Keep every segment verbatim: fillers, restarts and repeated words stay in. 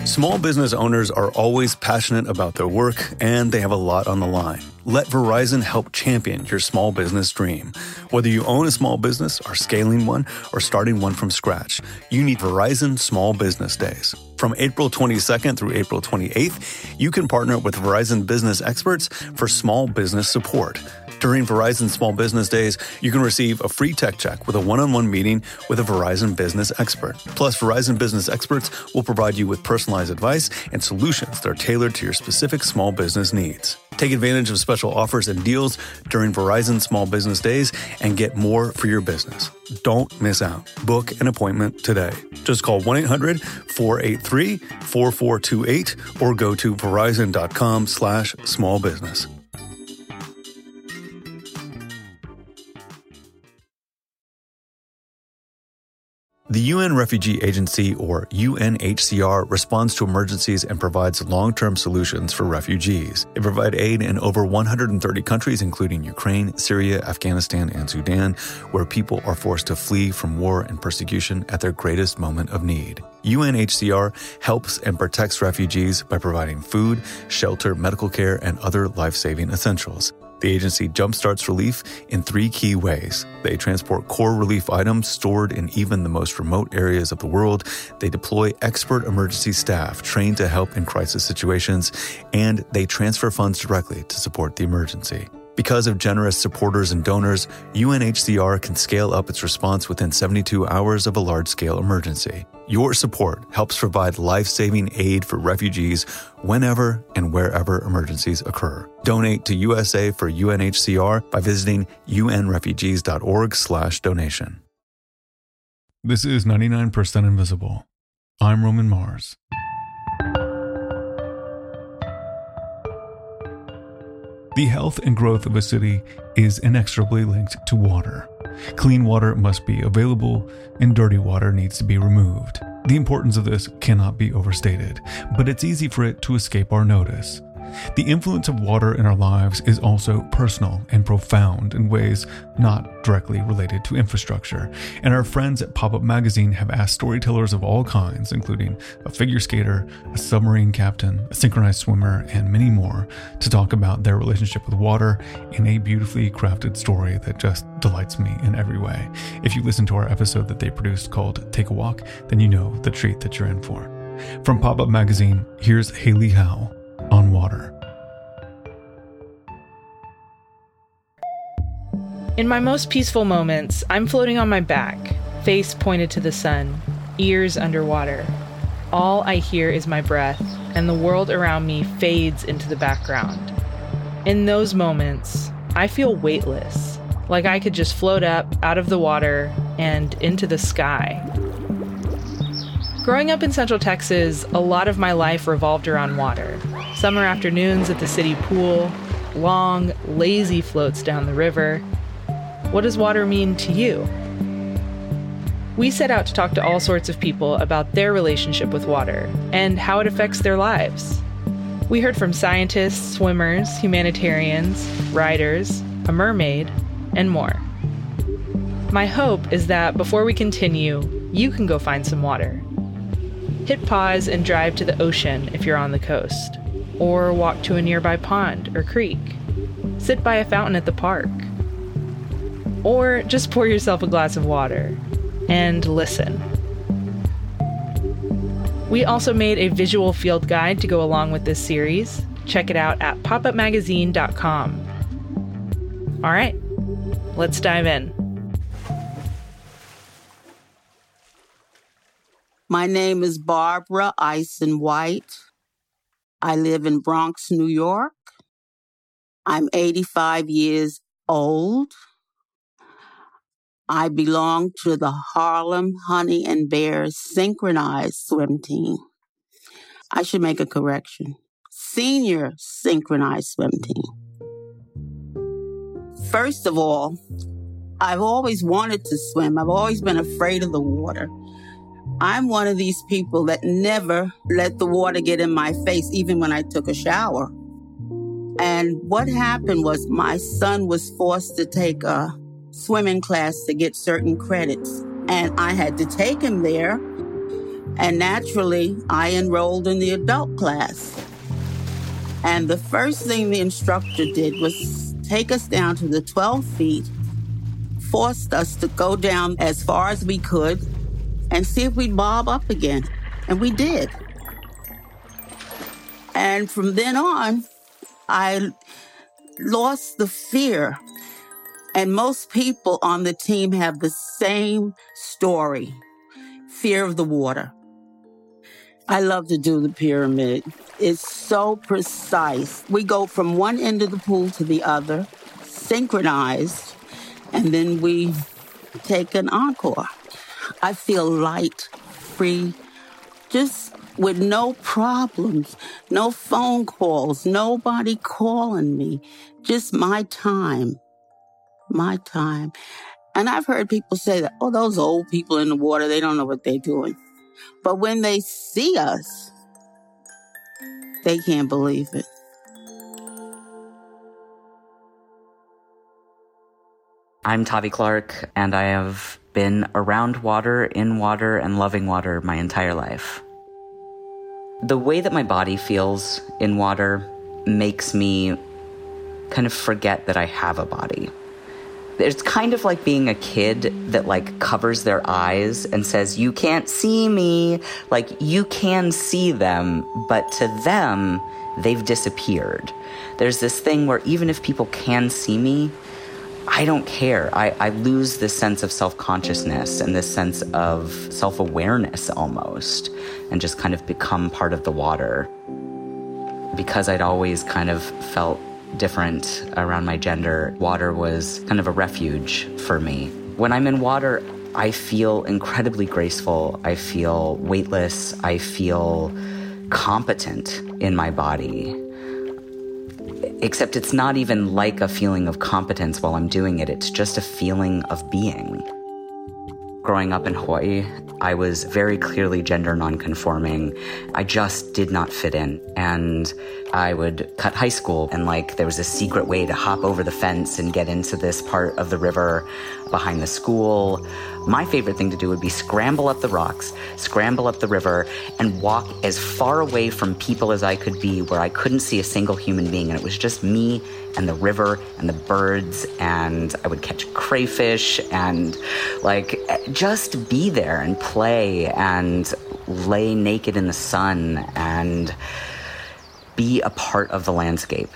Small business owners are always passionate about their work, and they have a lot on the line. Let Verizon help champion your small business dream. Whether you own a small business, are scaling one, or starting one from scratch, you need Verizon Small Business Days. From April twenty-second through April twenty-eighth, you can partner with Verizon business experts for small business support. During Verizon Small Business Days, you can receive a free tech check with a one-on-one meeting with a Verizon business expert. Plus, Verizon business experts will provide you with personalized advice and solutions that are tailored to your specific small business needs. Take advantage of special offers and deals during Verizon Small Business Days and get more for your business. Don't miss out. Book an appointment today. Just call one eight hundred four eight three four four two eight or go to verizon.com slash small business. The U N Refugee Agency, or U N H C R, responds to emergencies and provides long-term solutions for refugees. They provide aid in over one hundred thirty countries, including Ukraine, Syria, Afghanistan, and Sudan, where people are forced to flee from war and persecution at their greatest moment of need. U N H C R helps and protects refugees by providing food, shelter, medical care, and other life-saving essentials. The agency jumpstarts relief in three key ways. They transport core relief items stored in even the most remote areas of the world. They deploy expert emergency staff trained to help in crisis situations, and they transfer funds directly to support the emergency. Because of generous supporters and donors, U N H C R can scale up its response within seventy-two hours of a large-scale emergency. Your support helps provide life-saving aid for refugees whenever and wherever emergencies occur. Donate to U S A for U N H C R by visiting unrefugees.org slash donation. This is ninety-nine percent Invisible. I'm Roman Mars. The health and growth of a city is inexorably linked to water. Clean water must be available, and dirty water needs to be removed. The importance of this cannot be overstated, but it's easy for it to escape our notice. The influence of water in our lives is also personal and profound in ways not directly related to infrastructure, and our friends at Pop-Up Magazine have asked storytellers of all kinds, including a figure skater, a submarine captain, a synchronized swimmer, and many more, to talk about their relationship with water in a beautifully crafted story that just delights me in every way. If you listen to our episode that they produced called Take a Walk, then you know the treat that you're in for. From Pop-Up Magazine, here's Haley Howe on water. In my most peaceful moments, I'm floating on my back, face pointed to the sun, ears underwater. All I hear is my breath, and the world around me fades into the background. In those moments, I feel weightless, like I could just float up out of the water and into the sky. Growing up in Central Texas, a lot of my life revolved around water. Summer afternoons at the city pool, long, lazy floats down the river. What does water mean to you? We set out to talk to all sorts of people about their relationship with water and how it affects their lives. We heard from scientists, swimmers, humanitarians, writers, a mermaid, and more. My hope is that before we continue, you can go find some water. Hit pause and drive to the ocean if you're on the coast, or walk to a nearby pond or creek. Sit by a fountain at the park. Or just pour yourself a glass of water and listen. We also made a visual field guide to go along with this series. Check it out at pop up magazine dot com. All right, let's dive in. My name is Barbara Ison White. I live in Bronx, New York. I'm eighty-five years old. I belong to the Harlem Honey and Bears synchronized swim team. I should make a correction. Senior synchronized swim team. First of all, I've always wanted to swim. I've always been afraid of the water. I'm one of these people that never let the water get in my face, even when I took a shower. And what happened was my son was forced to take a swimming class to get certain credits. And I had to take him there. And naturally, I enrolled in the adult class. And the first thing the instructor did was take us down to the twelve feet, forced us to go down as far as we could and see if we'd bob up again. And we did. And from then on, I lost the fear. And most people on the team have the same story, fear of the water. I love to do the pyramid. It's so precise. We go from one end of the pool to the other, synchronized, and then we take an encore. I feel light, free, just with no problems, no phone calls, nobody calling me, just my time, my time. And I've heard people say that, oh, those old people in the water, they don't know what they're doing. But when they see us, they can't believe it. I'm Tavi Clark, and I have been around water, in water, and loving water my entire life. The way that my body feels in water makes me kind of forget that I have a body. It's kind of like being a kid that like covers their eyes and says, you can't see me. Like you can see them, but to them, they've disappeared. There's this thing where even if people can see me, I don't care. I, I lose this sense of self-consciousness and this sense of self-awareness almost, and just kind of become part of the water. Because I'd always kind of felt different around my gender, water was kind of a refuge for me. When I'm in water, I feel incredibly graceful. I feel weightless. I feel competent in my body. Except it's not even like a feeling of competence while I'm doing it. It's just a feeling of being. Growing up in Hawaii, I was very clearly gender nonconforming. I just did not fit in. And I would cut high school, and like there was a secret way to hop over the fence and get into this part of the river behind the school. My favorite thing to do would be scramble up the rocks, scramble up the river, and walk as far away from people as I could be where I couldn't see a single human being. And it was just me and the river and the birds, and I would catch crayfish and like just be there and play and lay naked in the sun and be a part of the landscape.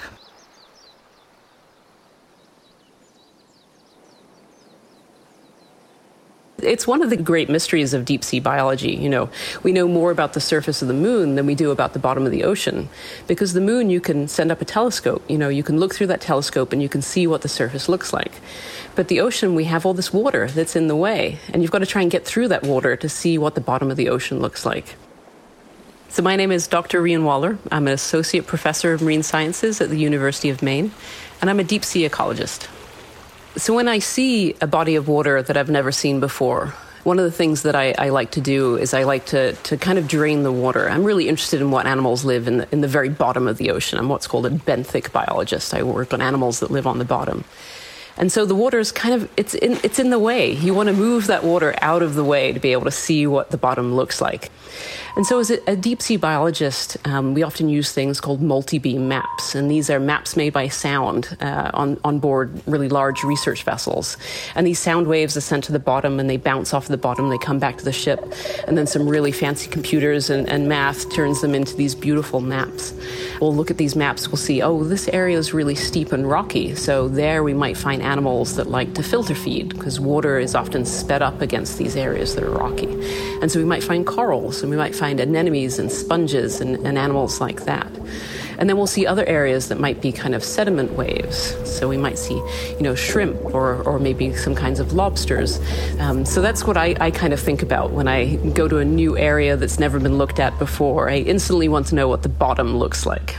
It's one of the great mysteries of deep sea biology. You know, we know more about the surface of the moon than we do about the bottom of the ocean. Because the moon, you can send up a telescope. You know, you can look through that telescope and you can see what the surface looks like. But the ocean, we have all this water that's in the way. And you've got to try and get through that water to see what the bottom of the ocean looks like. So my name is Doctor Rian Waller. I'm an associate professor of marine sciences at the University of Maine. And I'm a deep sea ecologist. So when I see a body of water that I've never seen before, one of the things that I, I like to do is I like to, to kind of drain the water. I'm really interested in what animals live in the, in the very bottom of the ocean. I'm what's called a benthic biologist. I work on animals that live on the bottom. And so the water is kind of, it's in, it's in the way. You want to move that water out of the way to be able to see what the bottom looks like. And so as a, a deep sea biologist, um, we often use things called multi-beam maps. And these are maps made by sound uh, on, on board really large research vessels. And these sound waves are sent to the bottom and they bounce off the bottom, they come back to the ship. And then some really fancy computers and, and math turns them into these beautiful maps. We'll look at these maps, we'll see, oh, this area is really steep and rocky. So there we might find animals that like to filter feed because water is often sped up against these areas that are rocky. And so we might find corals and we might find anemones and sponges and, and animals like that. And then we'll see other areas that might be kind of sediment waves. So we might see, you know, shrimp or, or maybe some kinds of lobsters. Um, so that's what I, I kind of think about when I go to a new area that's never been looked at before. I instantly want to know what the bottom looks like.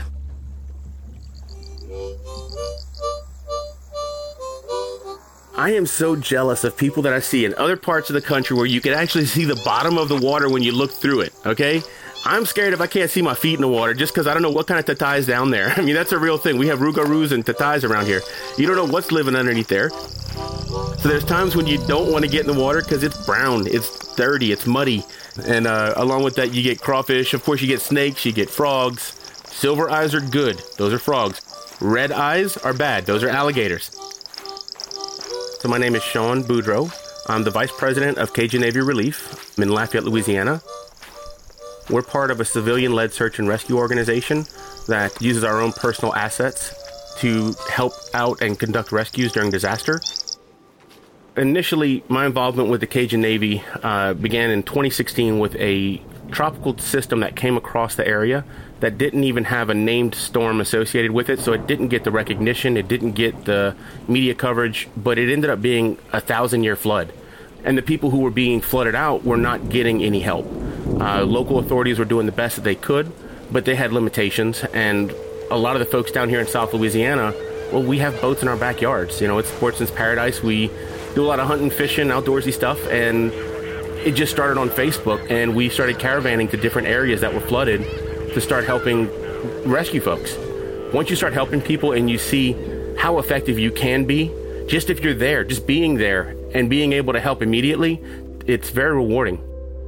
I am so jealous of people that I see in other parts of the country where you can actually see the bottom of the water when you look through it, okay? I'm scared if I can't see my feet in the water just because I don't know what kind of tatai is down there. I mean, that's a real thing. We have rougarous and tatais around here. You don't know what's living underneath there. So there's times when you don't want to get in the water because it's brown, it's dirty, it's muddy. And uh, along with that, you get crawfish. Of course, you get snakes, you get frogs. Silver eyes are good. Those are frogs. Red eyes are bad. Those are alligators. So my name is Sean Boudreau. I'm the Vice President of Cajun Navy Relief. I'm in Lafayette, Louisiana. We're part of a civilian-led search and rescue organization that uses our own personal assets to help out and conduct rescues during disaster. Initially, my involvement with the Cajun Navy uh, began in twenty sixteen with a tropical system that came across the area that didn't even have a named storm associated with it, so it didn't get the recognition, it didn't get the media coverage, but it ended up being a thousand-year flood. And the people who were being flooded out were not getting any help. Uh, local authorities were doing the best that they could, but they had limitations, and a lot of the folks down here in South Louisiana, well, we have boats in our backyards. You know, it's sportsman's paradise. We do a lot of hunting, fishing, outdoorsy stuff, and it just started on Facebook, and we started caravanning to different areas that were flooded to start helping rescue folks. Once you start helping people and you see how effective you can be, just if you're there, just being there and being able to help immediately, it's very rewarding.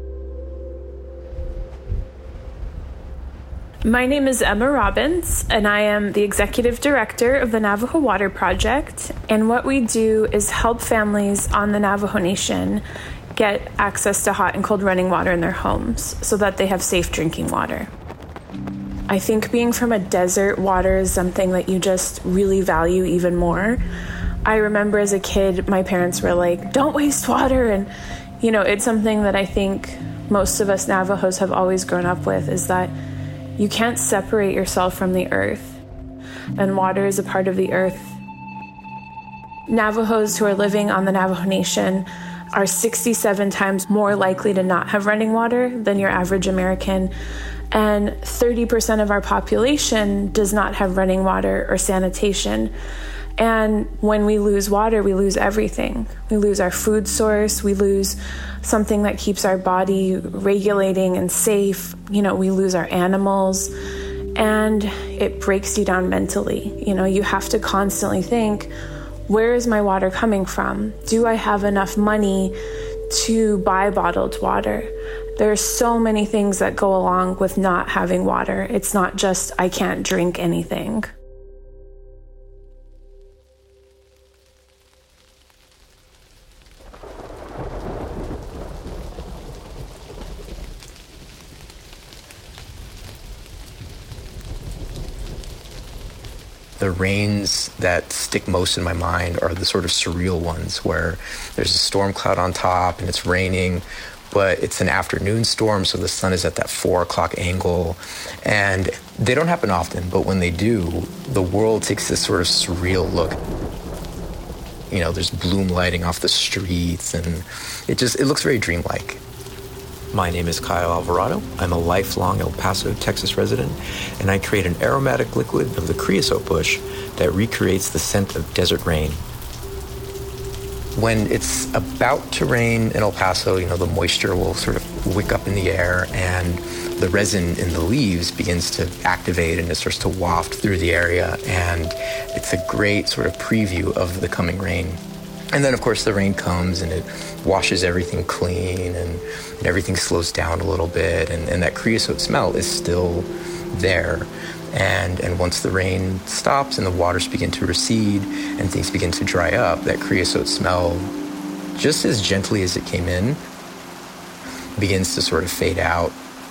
My name is Emma Robbins, and I am the Executive Director of the Navajo Water Project. And what we do is help families on the Navajo Nation get access to hot and cold running water in their homes so that they have safe drinking water. I think being from a desert, water is something that you just really value even more. I remember as a kid, my parents were like, don't waste water. And, you know, it's something that I think most of us Navajos have always grown up with, is that you can't separate yourself from the earth. And water is a part of the earth. Navajos who are living on the Navajo Nation are sixty-seven times more likely to not have running water than your average American. And thirty percent of our population does not have running water or sanitation. And when we lose water, we lose everything. We lose our food source. We lose something that keeps our body regulating and safe. You know, we lose our animals. And it breaks you down mentally. You know, you have to constantly think, where is my water coming from? Do I have enough money to buy bottled water? There are so many things that go along with not having water. It's not just, I can't drink anything. The rains that stick most in my mind are the sort of surreal ones where there's a storm cloud on top and it's raining, but it's an afternoon storm, so the sun is at that four o'clock angle. And they don't happen often, but when they do, the world takes this sort of surreal look. You know, there's bloom lighting off the streets, and it just, it looks very dreamlike. My name is Kyle Alvarado. I'm a lifelong El Paso, Texas resident, and I create an aromatic liquid of the creosote bush that recreates the scent of desert rain. When it's about to rain in El Paso, you know, the moisture will sort of wick up in the air and the resin in the leaves begins to activate and it starts to waft through the area, and it's a great sort of preview of the coming rain. And then, of course, the rain comes and it washes everything clean and, and everything slows down a little bit, and, and that creosote smell is still there. And, and once the rain stops and the waters begin to recede and things begin to dry up, that creosote smell, just as gently as it came in, begins to sort of fade out.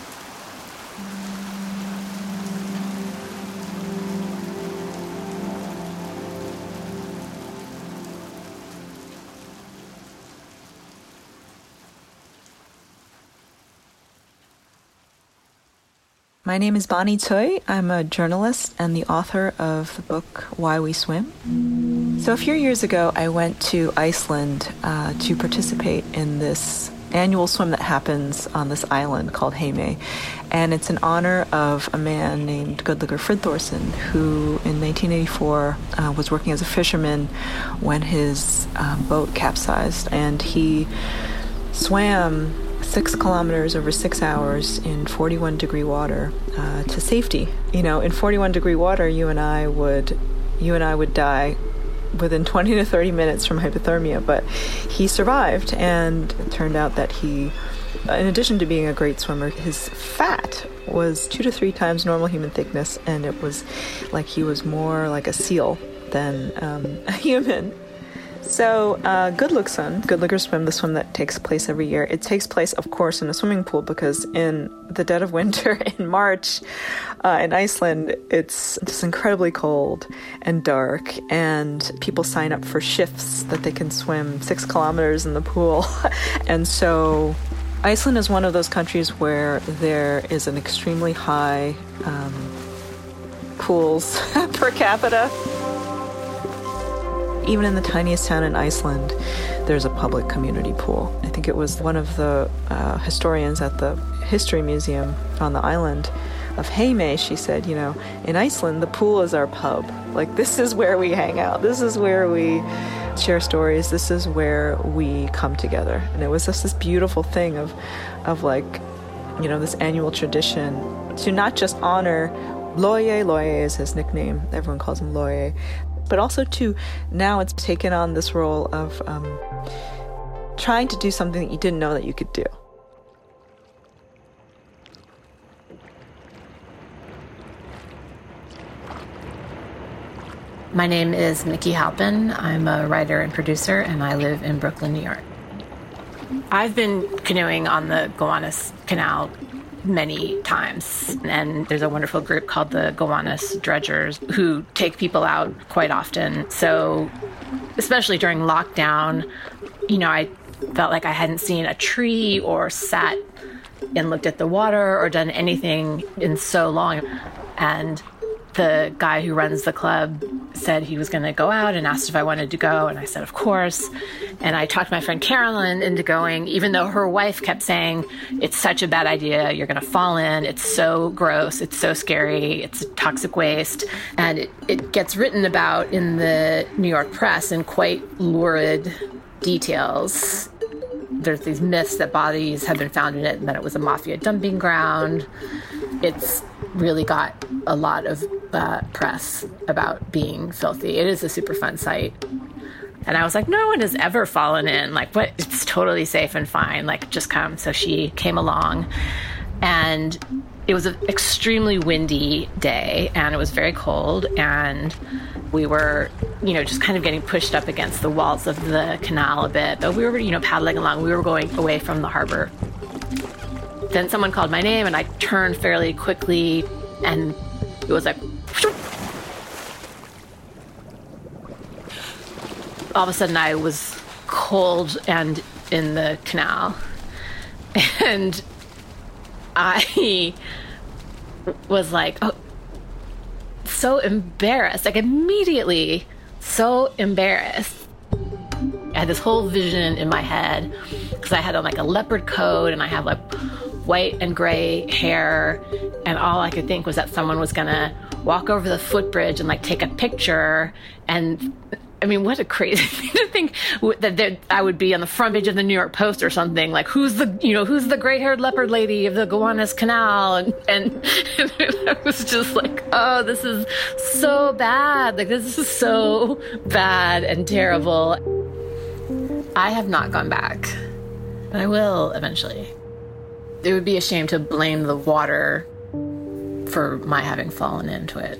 My name is Bonnie Tsui. I'm a journalist and the author of the book Why We Swim. So a few years ago, I went to Iceland uh, to participate in this annual swim that happens on this island called Heimei. And it's in honor of a man named Gudlaugr Friðþórsson, who in nineteen eighty-four uh, was working as a fisherman when his uh, boat capsized. And he swam six kilometers over six hours in forty-one degree water uh, to safety. You know, in forty-one degree water, you and I would, you and I would die within twenty to thirty minutes from hypothermia, but he survived, and it turned out that he, in addition to being a great swimmer, his fat was two to three times normal human thickness, and it was like he was more like a seal than um, a human. So, uh, Good Look Swim, Good Looker Swim, the swim that takes place every year, it takes place, of course, in a swimming pool, because in the dead of winter in March uh, in Iceland, it's just incredibly cold and dark, and people sign up for shifts that they can swim six kilometers in the pool. And so Iceland is one of those countries where there is an extremely high um, pools per capita. Even in the tiniest town in Iceland, there's a public community pool. I think it was one of the uh, historians at the History Museum on the island of Heimei. She said, you know, in Iceland, the pool is our pub. Like, this is where we hang out. This is where we share stories. This is where we come together. And it was just this beautiful thing of, of like, you know, this annual tradition to not just honor Loye. Loye is his nickname. Everyone calls him Loye. But also, to now it's taken on this role of um, trying to do something that you didn't know that you could do. My name is Nikki Halpin. I'm a writer and producer, and I live in Brooklyn, New York. I've been canoeing on the Gowanus Canal many times, and there's a wonderful group called the Gowanus Dredgers who take people out quite often. So especially during lockdown, you know, I felt like I hadn't seen a tree or sat and looked at the water or done anything in so long. And the guy who runs the club said he was going to go out and asked if I wanted to go. And I said, of course. And I talked my friend Carolyn into going, even though her wife kept saying, it's such a bad idea. You're going to fall in. It's so gross. It's so scary. It's toxic waste. And it, it gets written about in the New York press in quite lurid details. There's these myths that bodies have been found in it and that it was a mafia dumping ground. It's really got a lot of uh, press about being filthy. It is a super fun site. And I was like, no one has ever fallen in. Like, what? It's totally safe and fine. Like, just come. So she came along. And it was an extremely windy day, and it was very cold. And we were, you know, just kind of getting pushed up against the walls of the canal a bit. But we were, you know, paddling along. We were going away from the harbor. Then someone called my name, and I turned fairly quickly, and it was like, all of a sudden I was cold and in the canal. And I was like, oh, so embarrassed, like immediately so embarrassed. I had this whole vision in my head because I had on like a leopard coat and I have like white and gray hair, and all I could think was that someone was gonna walk over the footbridge and like take a picture. And I mean, what a crazy thing to think that there, I would be on the front page of the New York Post or something, like who's the, you know, who's the gray-haired leopard lady of the Gowanus Canal, and, and, and I was just like, oh, this is so bad, like this is so bad and terrible. I have not gone back, but I will eventually. It would be a shame to blame the water for my having fallen into it.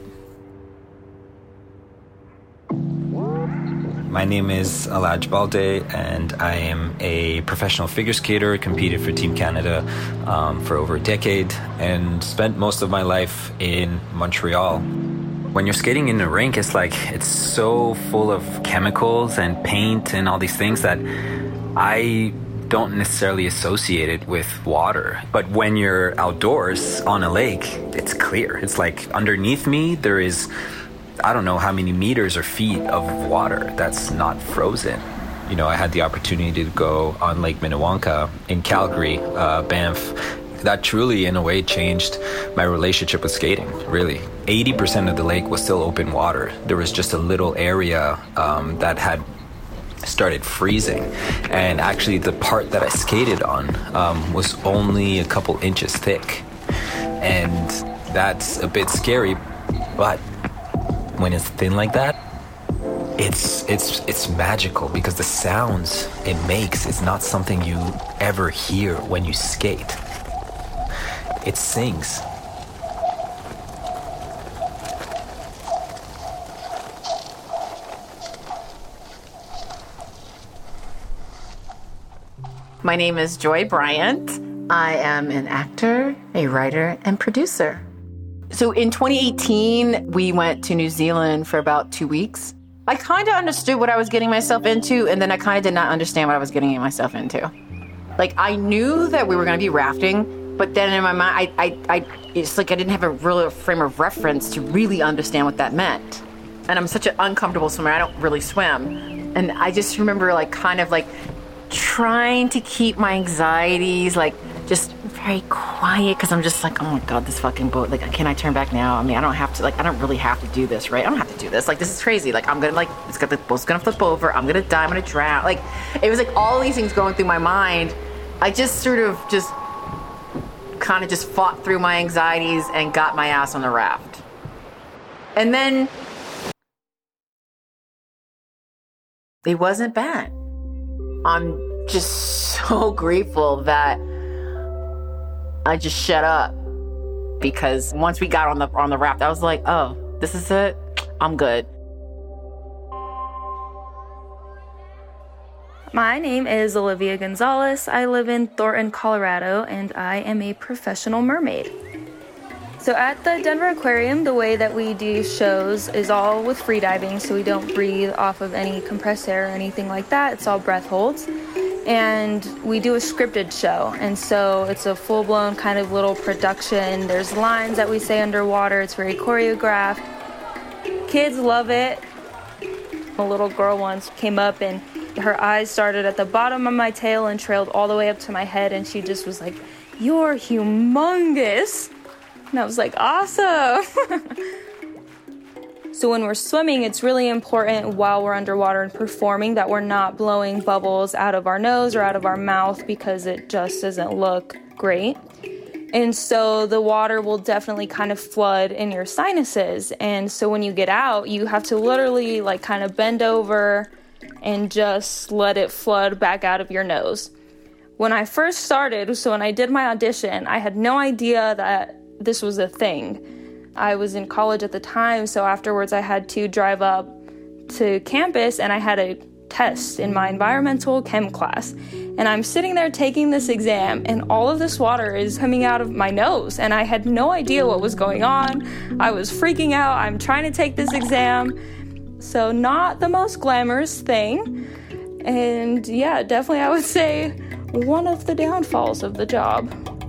My name is Alaj Balde, and I am a professional figure skater, competed for Team Canada um, for over a decade, and spent most of my life in Montreal. When you're skating in the rink, it's like, it's so full of chemicals and paint and all these things that I don't necessarily associate it with water. But when you're outdoors on a lake, it's clear. It's like underneath me, there is, I don't know how many meters or feet of water that's not frozen. You know, I had the opportunity to go on Lake Minnewanka in Calgary, uh, Banff. That truly, in a way, changed my relationship with skating, really. eighty percent of the lake was still open water. There was just a little area um, that had started freezing. And actually, the part that I skated on um, was only a couple inches thick. And that's a bit scary, but when it's thin like that, it's it's it's magical because the sounds it makes is not something you ever hear when you skate. It sings. My name is Joy Bryant. I am an actor, a writer, and producer. So in twenty eighteen, we went to New Zealand for about two weeks. I kind of understood what I was getting myself into, and then I kind of did not understand what I was getting myself into. Like, I knew that we were going to be rafting, but then in my mind, I, I, I, it's like I didn't have a real frame of reference to really understand what that meant. And I'm such an uncomfortable swimmer, I don't really swim. And I just remember, like, kind of, like, trying to keep my anxieties, like, just very quiet, because I'm just like, oh my God, this fucking boat, like, can I turn back now? I mean, I don't have to, like, I don't really have to do this, right? I don't have to do this. Like, this is crazy. Like, I'm gonna, like, it's got the boat's gonna flip over. I'm gonna die. I'm gonna drown. Like, it was like all these things going through my mind. I just sort of just kind of just fought through my anxieties and got my ass on the raft. And then it wasn't bad. I'm just so grateful that I just shut up, because once we got on the on the raft, I was like, oh, this is it. I'm good. My name is Olivia Gonzalez. I live in Thornton, Colorado, and I am a professional mermaid. So at the Denver Aquarium, the way that we do shows is all with freediving, so we don't breathe off of any compressed air or anything like that. It's all breath holds. And we do a scripted show, and so it's a full-blown kind of little production. There's lines that we say underwater. It's very choreographed. Kids love it. A little girl once came up and her eyes started at the bottom of my tail and trailed all the way up to my head, and she just was like, "You're humongous." And I was like, awesome. So when we're swimming, it's really important while we're underwater and performing that we're not blowing bubbles out of our nose or out of our mouth, because it just doesn't look great. And so the water will definitely kind of flood in your sinuses. And so when you get out, you have to literally like kind of bend over and just let it flood back out of your nose. When I first started, so when I did my audition, I had no idea that this was a thing. I was in college at the time, so afterwards I had to drive up to campus and I had a test in my environmental chem class. And I'm sitting there taking this exam and all of this water is coming out of my nose and I had no idea what was going on. I was freaking out. I'm trying to take this exam. So not the most glamorous thing. And yeah, definitely I would say one of the downfalls of the job.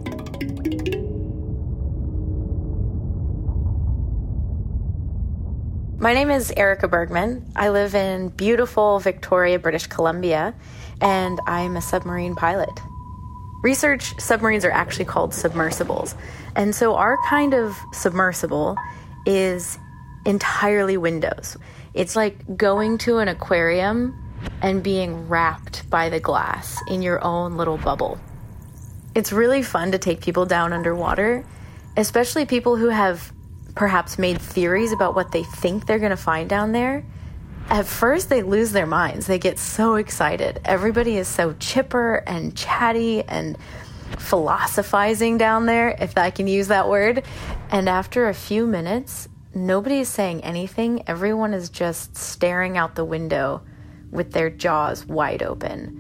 My name is Erica Bergman. I live in beautiful Victoria, British Columbia, and I'm a submarine pilot. Research submarines are actually called submersibles. And so our kind of submersible is entirely windows. It's like going to an aquarium and being wrapped by the glass in your own little bubble. It's really fun to take people down underwater, especially people who have perhaps made theories about what they think they're going to find down there. At first, they lose their minds. They get so excited. Everybody is so chipper and chatty and philosophizing down there, if I can use that word. And after a few minutes, nobody is saying anything. Everyone is just staring out the window with their jaws wide open.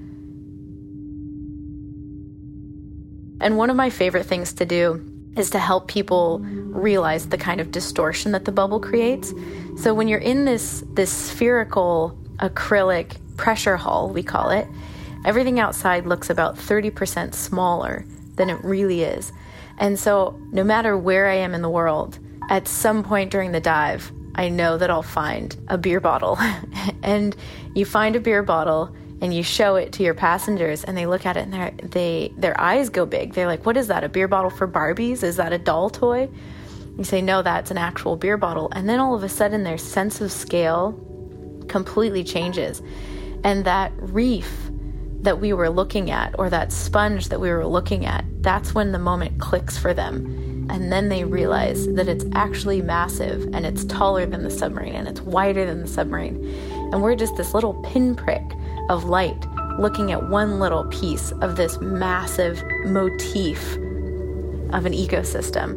And one of my favorite things to do is to help people realize the kind of distortion that the bubble creates. So when you're in this, this spherical acrylic pressure hull, we call it, everything outside looks about thirty percent smaller than it really is. And so no matter where I am in the world, at some point during the dive, I know that I'll find a beer bottle. And you find a beer bottle and you show it to your passengers and they look at it and they their eyes go big. They're like, what is that, a beer bottle for Barbies? Is that a doll toy? You say, no, that's an actual beer bottle. And then all of a sudden their sense of scale completely changes. And that reef that we were looking at, or that sponge that we were looking at, that's when the moment clicks for them. And then they realize that it's actually massive and it's taller than the submarine and it's wider than the submarine. And we're just this little pinprick of light looking at one little piece of this massive motif of an ecosystem.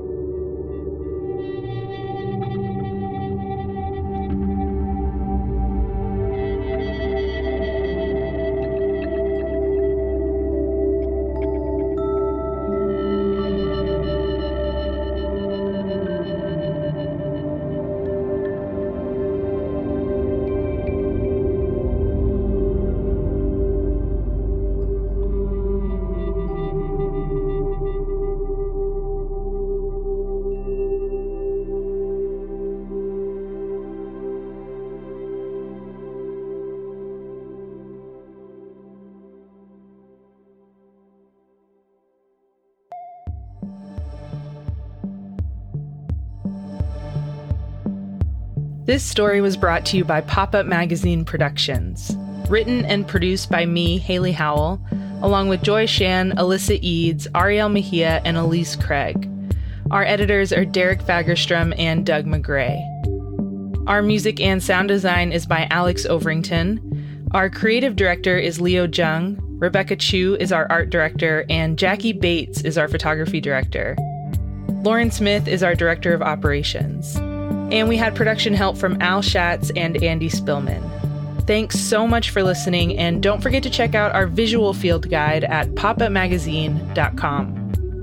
This story was brought to you by Pop-Up Magazine Productions. Written and produced by me, Haley Howell, along with Joy Shan, Alyssa Eads, Ariel Mejia, and Elise Craig. Our editors are Derek Fagerstrom and Doug McGray. Our music and sound design is by Alex Overington. Our creative director is Leo Jung. Rebecca Chu is our art director, and Jackie Bates is our photography director. Lauren Smith is our director of operations. And we had production help from Al Schatz and Andy Spillman. Thanks so much for listening, and don't forget to check out our visual field guide at pop up magazine dot com.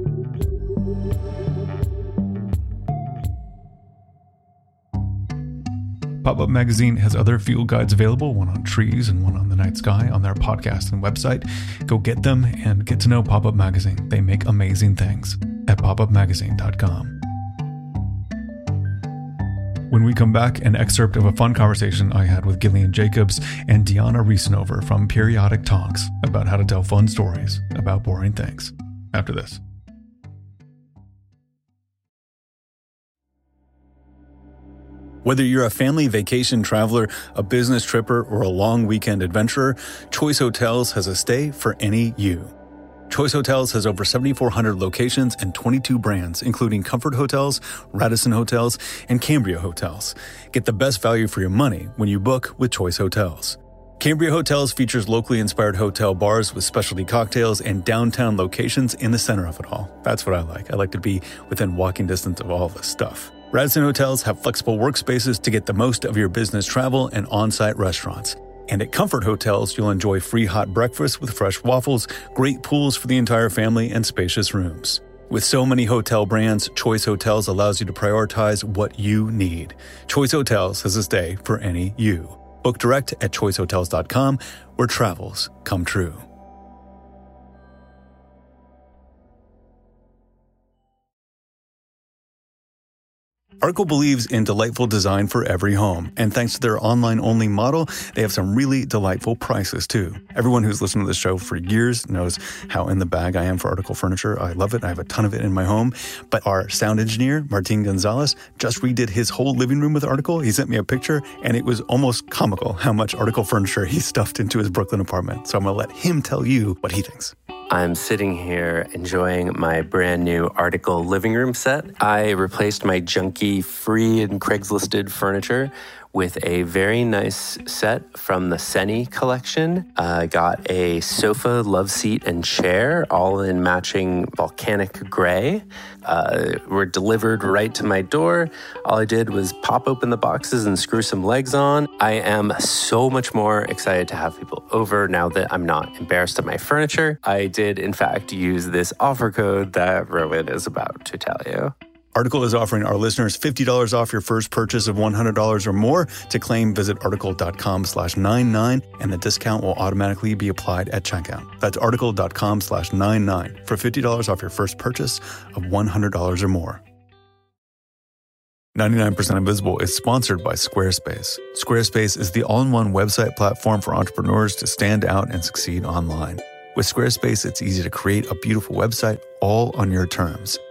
Pop-Up Magazine has other field guides available, one on trees and one on the night sky, on their podcast and website. Go get them and get to know Pop-Up Magazine. They make amazing things at pop up magazine dot com. When we come back, an excerpt of a fun conversation I had with Gillian Jacobs and Deanna Riesenover from Periodic Talks about how to tell fun stories about boring things. After this. Whether you're a family vacation traveler, a business tripper, or a long weekend adventurer, Choice Hotels has a stay for any you. Choice Hotels has over seventy-four hundred locations and twenty-two brands, including Comfort Hotels, Radisson Hotels, and Cambria Hotels. Get the best value for your money when you book with Choice Hotels. Cambria Hotels features locally inspired hotel bars with specialty cocktails and downtown locations in the center of it all. That's what I like. I like to be within walking distance of all this stuff. Radisson Hotels have flexible workspaces to get the most of your business travel and on-site restaurants. And at Comfort Hotels, you'll enjoy free hot breakfast with fresh waffles, great pools for the entire family, and spacious rooms. With so many hotel brands, Choice Hotels allows you to prioritize what you need. Choice Hotels has a stay for any you. Book direct at choice hotels dot com, where travels come true. Article believes in delightful design for every home, and thanks to their online-only model, they have some really delightful prices, too. Everyone who's listened to this show for years knows how in the bag I am for Article furniture. I love it. I have a ton of it in my home. But our sound engineer, Martin Gonzalez, just redid his whole living room with Article. He sent me a picture, and it was almost comical how much Article furniture he stuffed into his Brooklyn apartment. So I'm going to let him tell you what he thinks. I'm sitting here enjoying my brand new Article living room set. I replaced my junky free and Craigslisted furniture with a very nice set from the Seni collection. I uh, got a sofa, love seat, and chair, all in matching volcanic gray. Uh, were delivered right to my door. All I did was pop open the boxes and screw some legs on. I am so much more excited to have people over now that I'm not embarrassed of my furniture. I did, in fact, use this offer code that Rowan is about to tell you. Article is offering our listeners fifty dollars off your first purchase of one hundred dollars or more. To claim, visit article.com slash 99, and the discount will automatically be applied at checkout. That's article.com slash 99 for fifty dollars off your first purchase of one hundred dollars or more. ninety-nine percent Invisible is sponsored by Squarespace. Squarespace is the all-in-one website platform for entrepreneurs to stand out and succeed online. With Squarespace, it's easy to create a beautiful website all on your terms.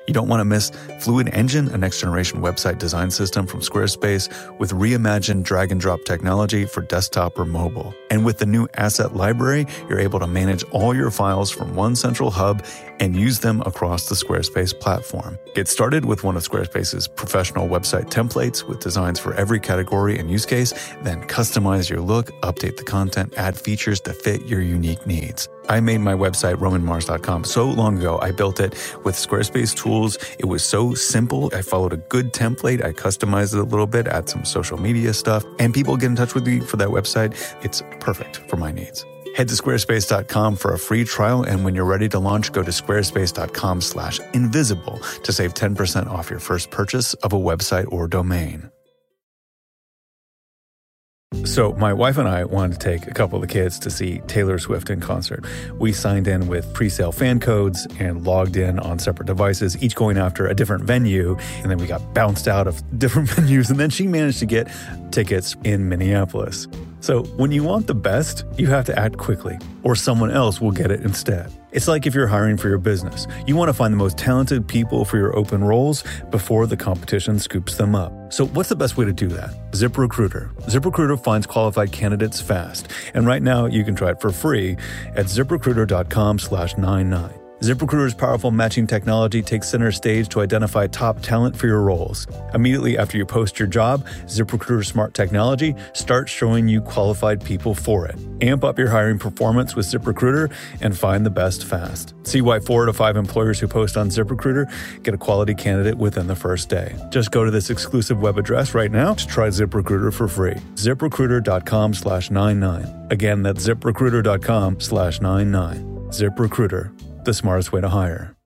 You don't want to miss Fluid Engine, a next-generation website design system from Squarespace with reimagined drag-and-drop technology for desktop or mobile. And with the new Asset Library, you're able to manage all your files from one central hub and use them across the Squarespace platform. Get started with one of Squarespace's professional website templates with designs for every category and use case, then customize your look, update the content, add features to fit your unique needs. I made my website, roman mars dot com, so long ago. I built it with Squarespace tools. It was so simple. I followed a good template. I customized it a little bit, add some social media stuff, and people get in touch with me for that website. It's perfect for my needs. Head to squarespace dot com for a free trial, and when you're ready to launch, go to squarespace dot com slash invisible to save ten percent off your first purchase of a website or domain. So my wife and I wanted to take a couple of the kids to see Taylor Swift in concert. We signed in with pre-sale fan codes and logged in on separate devices, each going after a different venue. And then we got bounced out of different venues. And then she managed to get tickets in Minneapolis. So when you want the best, you have to act quickly, or someone else will get it instead. It's like if you're hiring for your business. You want to find the most talented people for your open roles before the competition scoops them up. So what's the best way to do that? ZipRecruiter. ZipRecruiter finds qualified candidates fast. And right now you can try it for free at ZipRecruiter.com slash 99. ZipRecruiter's powerful matching technology takes center stage to identify top talent for your roles. Immediately after you post your job, ZipRecruiter's smart technology starts showing you qualified people for it. Amp up your hiring performance with ZipRecruiter and find the best fast. See why four to five employers who post on ZipRecruiter get a quality candidate within the first day. Just go to this exclusive web address right now to try ZipRecruiter for free. ZipRecruiter.com slash 99. Again, that's ZipRecruiter.com slash 99. ZipRecruiter. The smartest way to hire.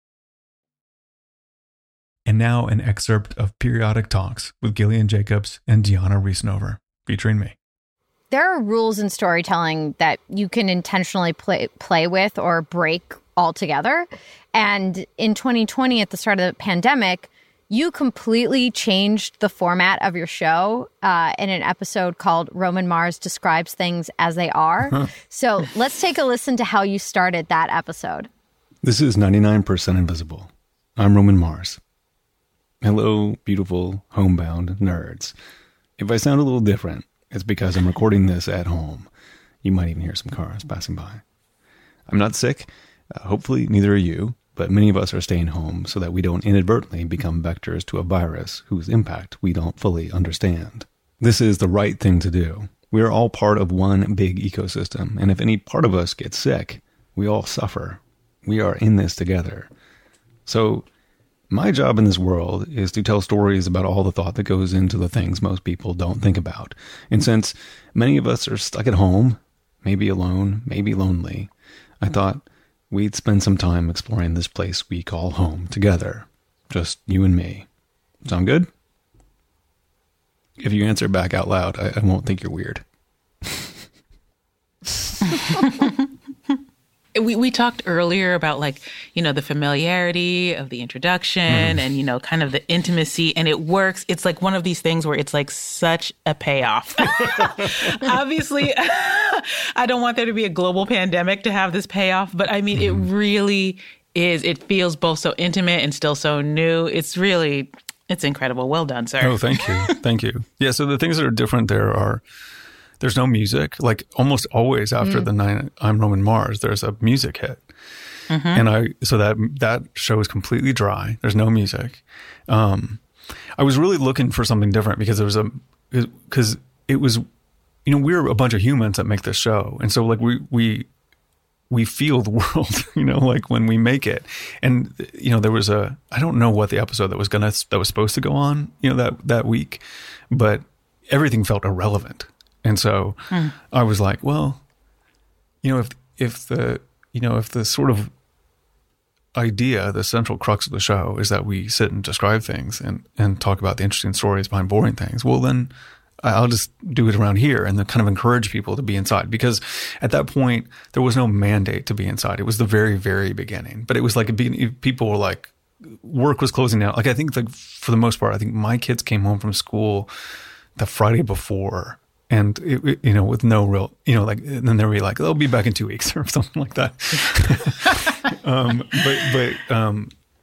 And now an excerpt of Periodic Talks with Gillian Jacobs and Deanna Riesnover, featuring me. There are rules in storytelling that you can intentionally play play with or break altogether. And in twenty twenty, at the start of the pandemic, you completely changed the format of your show uh, in an episode called Roman Mars Describes Things as They Are. So let's take a listen to how you started that episode. This is ninety-nine percent Invisible. I'm Roman Mars. Hello, beautiful homebound nerds. If I sound a little different, it's because I'm recording this at home. You might even hear some cars passing by. I'm not sick. Uh, hopefully neither are you. But many of us are staying home so that we don't inadvertently become vectors to a virus whose impact we don't fully understand. This is the right thing to do. We are all part of one big ecosystem, and if any part of us gets sick, we all suffer. We are in this together. So, my job in this world is to tell stories about all the thought that goes into the things most people don't think about. And since many of us are stuck at home, maybe alone, maybe lonely, I thought we'd spend some time exploring this place we call home together. Just you and me. Sound good? If you answer back out loud, I, I won't think you're weird. We we talked earlier about, like, you know, the familiarity of the introduction mm. and, you know, kind of the intimacy, and it works. It's like one of these things where it's like such a payoff. Obviously, I don't want there to be a global pandemic to have this payoff, but I mean, mm. it really is. It feels both so intimate and still so new. It's really, it's incredible. Well done, sir. Oh, thank you. Thank you. Yeah, so the things that are different there are, there's no music. Like almost always after mm. the nine, I'm Roman Mars, there's a music hit. Mm-hmm. And I, so that, that show is completely dry. There's no music. Um, I was really looking for something different because there was a, because it was, you know, we're a bunch of humans that make this show. And so like we, we, we feel the world, you know, like when we make it. And, you know, there was a, I don't know what the episode that was gonna, that was supposed to go on, you know, that, that week, but everything felt irrelevant. And so mm. I was like, well, you know, if, if the, you know, if the sort of idea, the central crux of the show is that we sit and describe things and, and talk about the interesting stories behind boring things, well, then I'll just do it around here and then kind of encourage people to be inside. Because at that point, there was no mandate to be inside. It was the very, very beginning. But it was like, a, people were like, work was closing out. Like, I think like for the most part, I think my kids came home from school the Friday before. And, it, it, you know, with no real, you know, like, and then they'll be like, they'll be back in two weeks or something like that. um, but, but, um,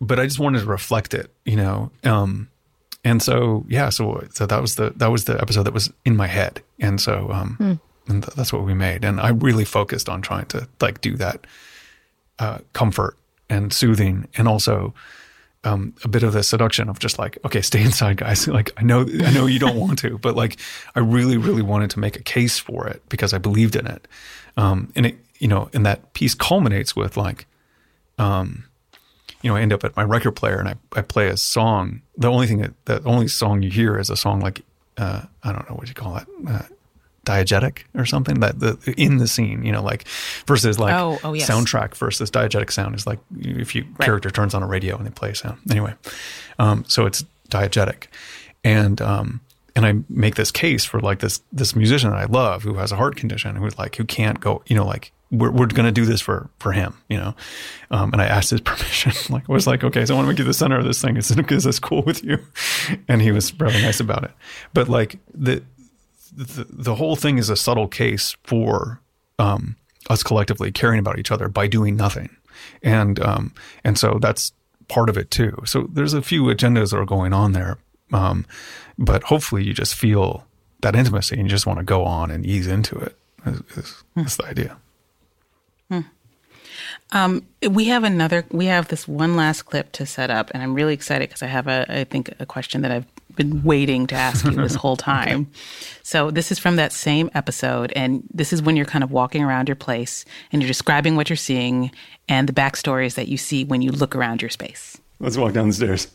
but I just wanted to reflect it, you know. Um, and so yeah, so so that was the that was the episode that was in my head, and so um, mm. and th- that's what we made. And I really focused on trying to like do that uh, comfort and soothing, and also um, a bit of the seduction of just like, okay, stay inside, guys. Like I know I know you don't want to, but like I really really wanted to make a case for it because I believed in it, um, and it you know, and that piece culminates with like. Um, you know, I end up at my record player and I, I play a song. The only thing that, the only song you hear is a song like, uh, I don't know what you call it, uh, diegetic or something that the, in the scene, you know, like versus like oh, oh, yes. soundtrack versus diegetic sound is like if you right. character turns on a radio and they play a sound. Anyway. Um, so it's diegetic. And, um, and I make this case for like this, this musician that I love who has a heart condition, who's like, who can't go, you know, like, we're we're going to do this for, for him, you know? Um, and I asked his permission. Like, I was like, okay, so I want to make you the center of this thing. Is, is this cool with you? And he was really nice about it. But like the, the, the whole thing is a subtle case for, um, us collectively caring about each other by doing nothing. And, um, and so that's part of it too. So there's a few agendas that are going on there. Um, but hopefully you just feel that intimacy and you just want to go on and ease into it is, is, mm. is the idea. Hmm. Um, we have another, we have this one last clip to set up, and I'm really excited because I have a, I think, a question that I've been waiting to ask you this whole time. Okay. So this is from that same episode, and this is when you're kind of walking around your place and you're describing what you're seeing and the backstories that you see when you look around your space. Let's walk down the stairs.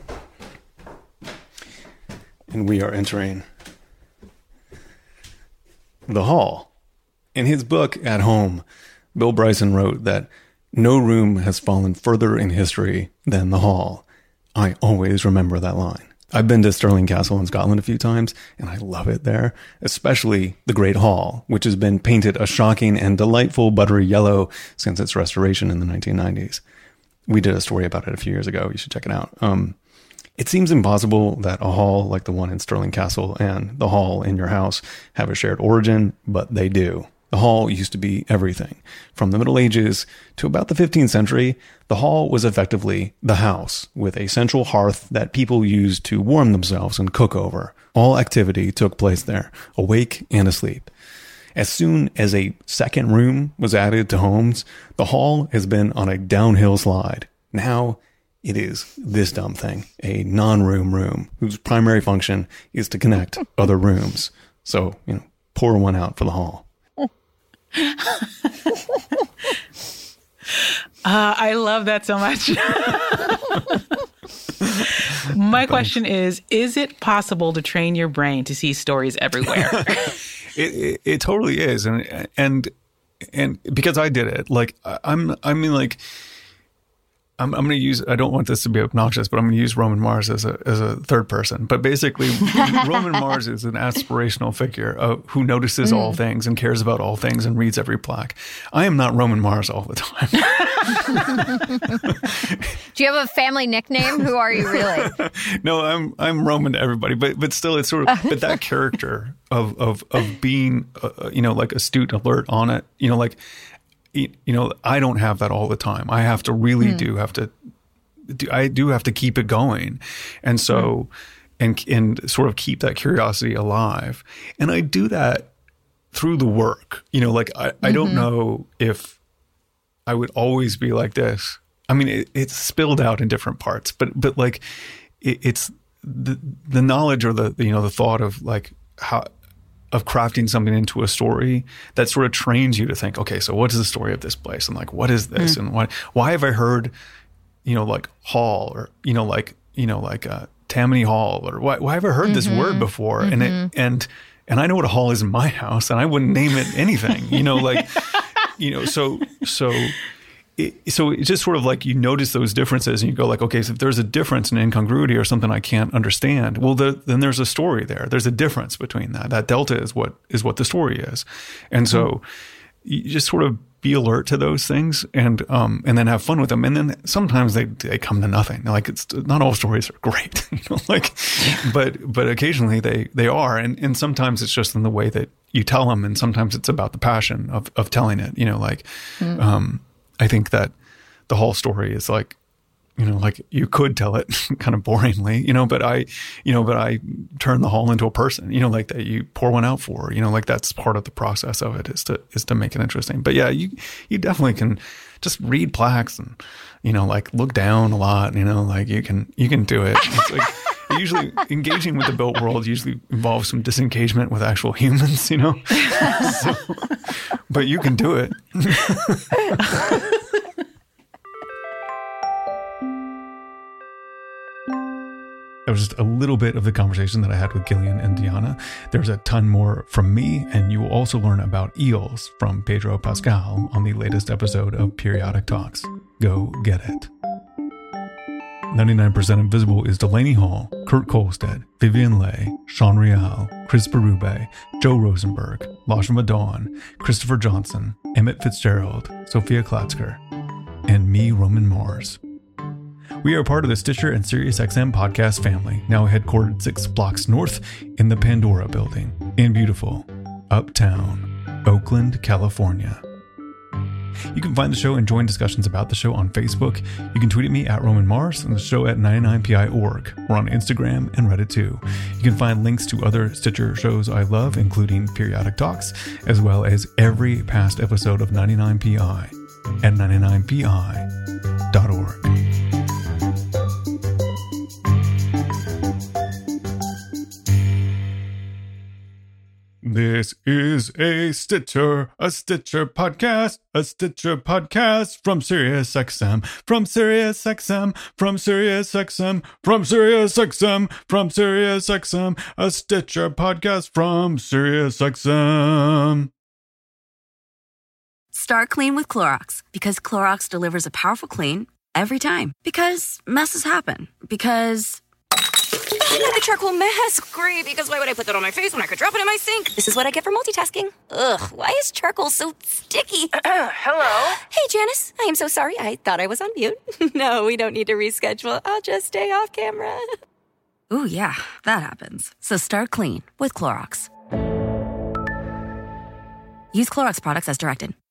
And we are entering the hall. In his book, At Home, Bill Bryson wrote that no room has fallen further in history than the hall. I always remember that line. I've been to Stirling Castle in Scotland a few times, and I love it there, especially the Great Hall, which has been painted a shocking and delightful buttery yellow since its restoration in the nineteen nineties. We did a story about it a few years ago. You should check it out. Um, it seems impossible that a hall like the one in Stirling Castle and the hall in your house have a shared origin, but they do. The hall used to be everything. From the Middle Ages to about the fifteenth century, the hall was effectively the house, with a central hearth that people used to warm themselves and cook over. All activity took place there, awake and asleep. As soon as a second room was added to homes, the hall has been on a downhill slide. Now it is this dumb thing, a non-room room, whose primary function is to connect other rooms. So, you know, pour one out for the hall. Uh, I love that so much. My question is, is it possible to train your brain to see stories everywhere? it, it it totally is. And, and, and because I did it, like I'm, I mean, like, I'm, I'm going to use, I don't want this to be obnoxious, but I'm going to use Roman Mars as a as a third person. But basically, Roman Mars is an aspirational figure uh, who notices mm. all things and cares about all things and reads every plaque. I am not Roman Mars all the time. Do you have a family nickname? Who are you really? No, I'm I'm Roman to everybody, but but still, it's sort of but that character of of of being uh, you know, like astute, alert, on it. You know, like. You know, I don't have that all the time. I have to really mm. do have to, do, I do have to keep it going. And so, mm. and, and sort of keep that curiosity alive. And I do that through the work. You know, like I, mm-hmm. I don't know if I would always be like this. I mean, it, it's spilled out in different parts, but, but like it, it's the, the knowledge or the, you know, the thought of like how, of crafting something into a story that sort of trains you to think, okay, so what is the story of this place? And like, what is this? Mm. And why, why have I heard, you know, like hall or, you know, like, you know, like uh, Tammany Hall or why, why have I heard mm-hmm. this word before? Mm-hmm. And it, and, and I know what a hall is in my house and I wouldn't name it anything, you know, like, you know, so, so, it, so it's just sort of like you notice those differences and you go like, okay, so if there's a difference in incongruity or something I can't understand, well, the, then there's a story there. There's a difference between that. That delta is what is what the story is. And so mm-hmm. you just sort of be alert to those things and um and then have fun with them. And then sometimes they they come to nothing. Like it's not all stories are great, you know, like, but but occasionally they they are. And and sometimes it's just in the way that you tell them, and sometimes it's about the passion of of telling it. You know, like mm-hmm. um. I think that the whole story is like you know, like you could tell it kind of boringly, you know, but I, you know, but I turn the hall into a person, you know, like that you pour one out for, you know, like that's part of the process of it is to, is to make it interesting. But yeah, you, you definitely can just read plaques and, you know, like look down a lot, you know, like you can, you can do it. It's like, usually engaging with the built world usually involves some disengagement with actual humans, you know, so, but you can do it. That was just a little bit of the conversation that I had with Gillian and Diana. There's a ton more from me, and you will also learn about eels from Pedro Pascal on the latest episode of Periodic Talks. Go get it. ninety-nine percent Invisible is Delaney Hall, Kurt Kolstad, Vivian Leigh, Sean Real, Chris Berube, Joe Rosenberg, Lashma Dawn, Christopher Johnson, Emmett Fitzgerald, Sophia Klatzker, and me, Roman Mars. We are part of the Stitcher and SiriusXM podcast family, now headquartered six blocks north in the Pandora building in beautiful Uptown, Oakland, California. You can find the show and join discussions about the show on Facebook. You can tweet at me at Roman Mars and the show at ninety-nine P I dot org. We're on Instagram and Reddit too. You can find links to other Stitcher shows I love, including Periodic Talks, as well as every past episode of ninety-nine P I at ninety-nine P I dot org. This is a Stitcher, a Stitcher podcast, a Stitcher podcast from SiriusXM, from SiriusXM, from SiriusXM, from SiriusXM, from SiriusXM, a Stitcher podcast from SiriusXM. Start clean with Clorox, because Clorox delivers a powerful clean every time. Because messes happen. Because... I got the charcoal mask. Great, because why would I put that on my face when I could drop it in my sink? This is what I get for multitasking. Ugh, why is charcoal so sticky? Hello? Hey, Janice. I am so sorry. I thought I was on mute. No, we don't need to reschedule. I'll just stay off camera. Ooh, yeah, that happens. So start clean with Clorox. Use Clorox products as directed.